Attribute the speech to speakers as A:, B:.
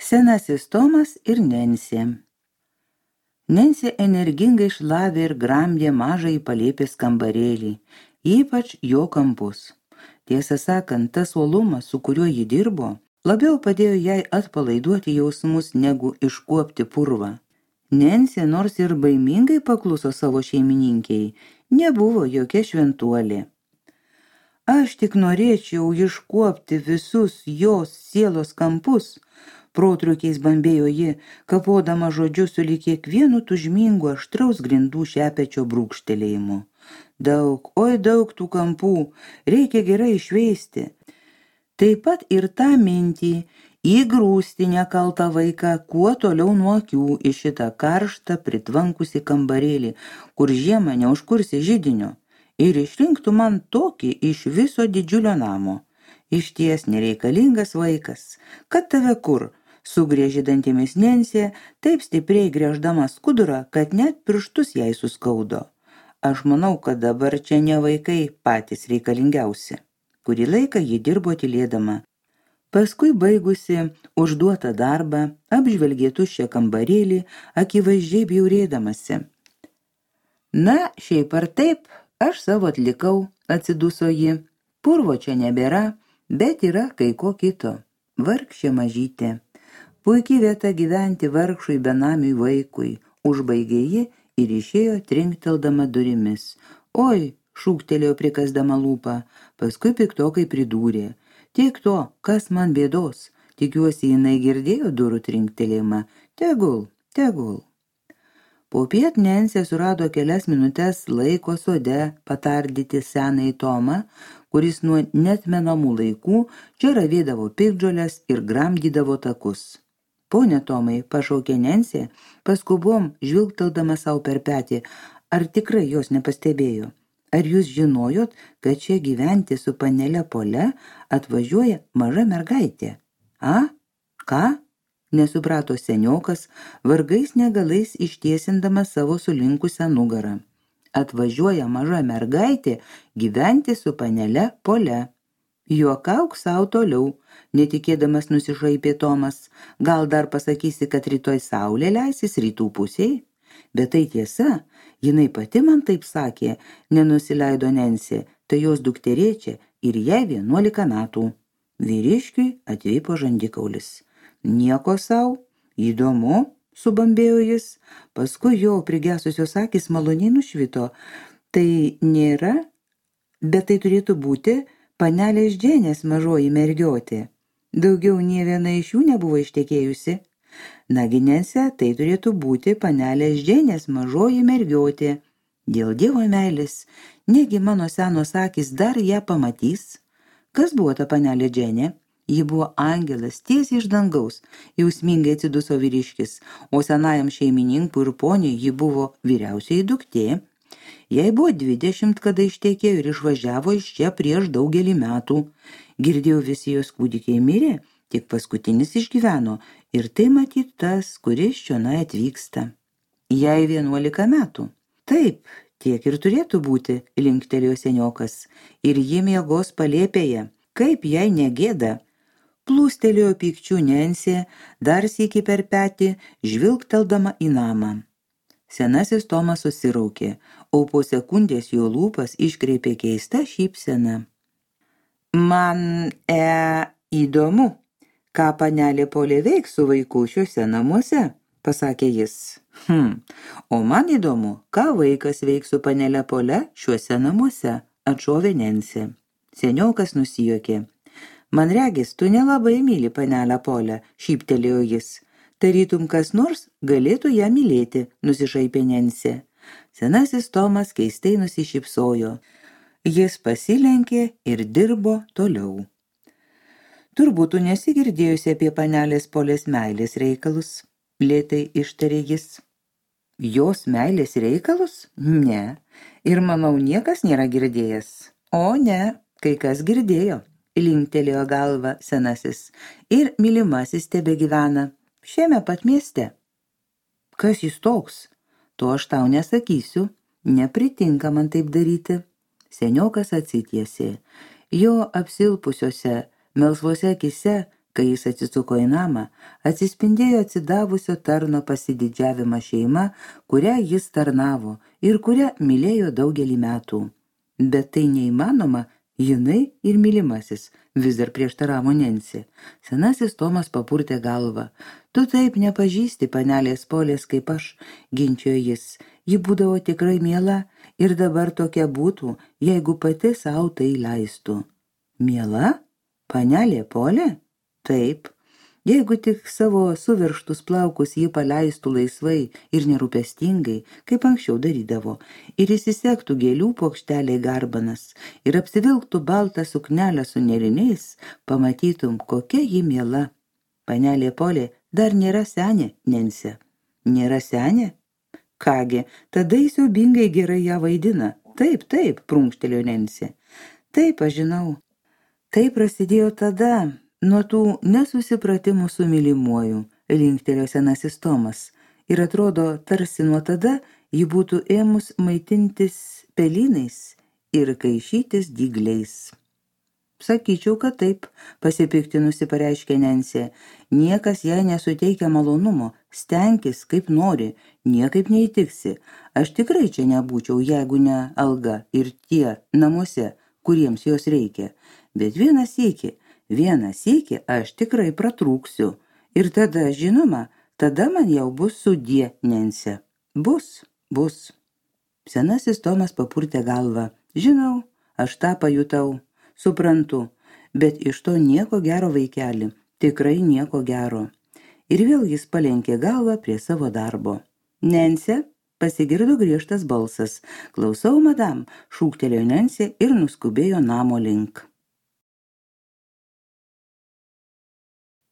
A: Senasis Tomas ir Nensė. Nensė energingai šlavė ir gramdė mažąjį palėpės kambarėlį, ypač jo kampus. Tiesą sakant, tas uolumas, su kuriuo ji dirbo, labiau padėjo jai atpalaiduoti jausmus, negu iškuopti purvą. Nensė, nors ir baimingai pakluso savo šeimininkei, nebuvo jokia šventuolė. Aš tik norėčiau iškuopti visus jos sielos kampus, protrukiais bambėjo ji, kapodama žodžius sulig kiekvienu tužmingu aštraus grindų šepečio brūkštelėjimu. Daug, oi daug tų kampų, reikia gerai išveisti. Taip pat ir tą mintį įgrūsti nekaltą vaiką kuo toliau nuo akių į šitą karštą pritvankusį kambarėlį, kur žiemą neužkursi židinio, ir išrinktų man tokį iš viso didžiulio namo. Išties nereikalingas vaikas, kad tave kur, sugriežė dantimis Nensė, taip stipriai grieždama skudurą, kad net pirštus jai suskaudo. Aš manau, kad dabar čia ne vaikai patys reikalingiausi. Kurį laiką ji dirbo tylėdama. Paskui baigusi užduotą darbą, apžvelgė tuščią kambarėlį, akivaizdžiai bjaurėdamasi. Na, šiaip ar taip, aš savo atlikau, atsiduso ji. Purvo čia nebėra, bet yra kai ko kito. Vargšė mažytė. Puikiai vieta gyventi vargšui benamiui vaikui, užbaigė ji ir išėjo trinkteldama durimis. Oi, šūktelėjo prikasdama lūpą, paskui piktokai pridūrė. Tiek to, kas man bėdos, tikiuosi jinai girdėjo durų trinktelėjimą. Tegul. Popiet Nensė surado kelias minutes laiko sode patardyti senąjį Tomą, kuris nuo netmenamų laikų čia ravėdavo piktžoles ir gramdydavo takus. Pone Tomai, pašaukė Nensė, paskubom žvilgteldama savo per petį, ar tikrai jos nepastebėjo? Ar jūs žinojot, kad čia gyventi su panele Pole atvažiuoja maža mergaitė? A? Ką? Nesuprato seniokas, vargais negalais ištiesindamas savo sulinkusią nugarą. Atvažiuoja maža mergaitė gyventi su panele Pole. Juokauk savo toliau, netikėdamas nusišaipė Tomas. Gal dar pasakysi, kad rytoj saulė leisis rytų pusėj? Bet tai tiesa, jinai pati man taip sakė, nenusileido Nensė, tai jos dukterėčia ir jai 11 metų. Vyriškiui atvipo žandikaulis. Nieko sau, įdomu, subambėjo jis, paskui jo prigesusios akys maloniai nušvito. Tai nėra, bet tai turėtų būti panelės Dženės mažoji mergiotė. Daugiau nė viena iš jų nebuvo ištekėjusi. Nagi Nensė, tai turėtų būti panelės Dženės mažoji mergiotė. Dėl Dievo meilės, negi mano senos akys dar ją pamatys. Kas buvo ta panelė Dženė? Ji buvo angelas tiesiai iš dangaus, jausmingai atsiduso vyriškis, o senajam šeimininkui ir poniai ji buvo vyriausioji duktė. Jai buvo 20, kada ištekėjo ir išvažiavo iš čia prieš daugelį metų. Girdėjau, visi jos kūdikiai mirė, tik paskutinis išgyveno, ir tai matyt tas, kuris čionai atvyksta. Jai 11 metų. Taip, tiek ir turėtų būti, linktelėjo seniokas, ir ji miegos palėpėje, kaip jai negėda. Plūstelėjo pykčių Nensė, dar sykį per petį, žvilgteldama į namą. Senasis Tomas susiraukė, o po sekundės jo lūpas iškreipė keista šypsena. Man įdomu, ką panelė Polė veiks su vaiku šiuose namuose, pasakė jis. O man įdomu, ką vaikas veiks su panelė Pole šiuose namuose, atšovė Nensė. Seniokas nusijuokė. Man regis, tu nelabai myli panelę Polę, šyptelėjo jis. Tarytum kas nors galėtų ją mylėti, nusišaipė Nensė. Senasis Tomas keistai nusišypsojo. Jis pasilenkė ir dirbo toliau. Turbūt tu nesigirdėjusi apie panelės Polės meilės reikalus, lėtai ištarė jis. Jos meilės reikalus? Ne. Ir manau, niekas nėra girdėjęs. O ne, kai kas girdėjo. Linktelėjo galva senasis, ir mylimasis tebegyvena šiame pat mieste. Kas jis toks? To aš tau nesakysiu, nepritinka man taip daryti. Seniokas atsitiesė. Jo apsilpusiose, melsvose akise Kai jis atsisuko į namą, atsispindėjo atsidavusio tarno pasididžiavimą šeima, kurią jis tarnavo ir kurią mylėjo daugelį metų. Bet tai neįmanoma, jinai ir mylimasis, vis dar prieštaravo Nensi. Senasis Tomas papurtė galvą. Tu taip nepažįsti panelės Polės kaip aš, ginčiojo jis. Ji būdavo tikrai miela ir dabar tokia būtų, jeigu pati savo tai leistų. Miela? Panelė Polė? Taip. Jeigu tik savo suvirštus plaukus ji paleistų laisvai ir nerūpestingai, kaip anksčiau darydavo, ir įsisektų gėlių puokštelė garbanas ir apsivilktų baltą suknelę su nėriniais, pamatytum, kokia ji miela. Panelė Polė dar nėra senė, Nensi. Nėra senė? Kągi, tada jis siaubingai gerai ją vaidina. Taip, prunkštelėjo Nensi. Taip, aš žinau. Tai prasidėjo tada, nuo tų nesusipratimų su mylimuoju, linktelėjo senasis Tomas, ir atrodo, tarsi nuo tada ji būtų ėmus maitintis pelynais ir kaišytis dygliais. Sakyčiau, kad taip, pasipiktinusi pareiškė Nensi. Niekas jai nesuteikia malonumo, stenkis kaip nori, niekaip neįtiksi. Aš tikrai čia nebūčiau, jeigu ne alga ir tie namuose, kuriems jos reikia. Bet vieną sykį aš tikrai pratrūksiu. Ir tada, žinoma, tada man jau bus sudie, Nensi. Bus. Senasis Tomas papurtė galvą. Žinau, aš tą pajutau. Suprantu, bet iš to nieko gero, vaikeli, tikrai nieko gero. Ir vėl jis palenkė galvą prie savo darbo. Nensi, pasigirdo griežtas balsas. Klausau, madam, šūktelėjo Nensi ir nuskubėjo namo link.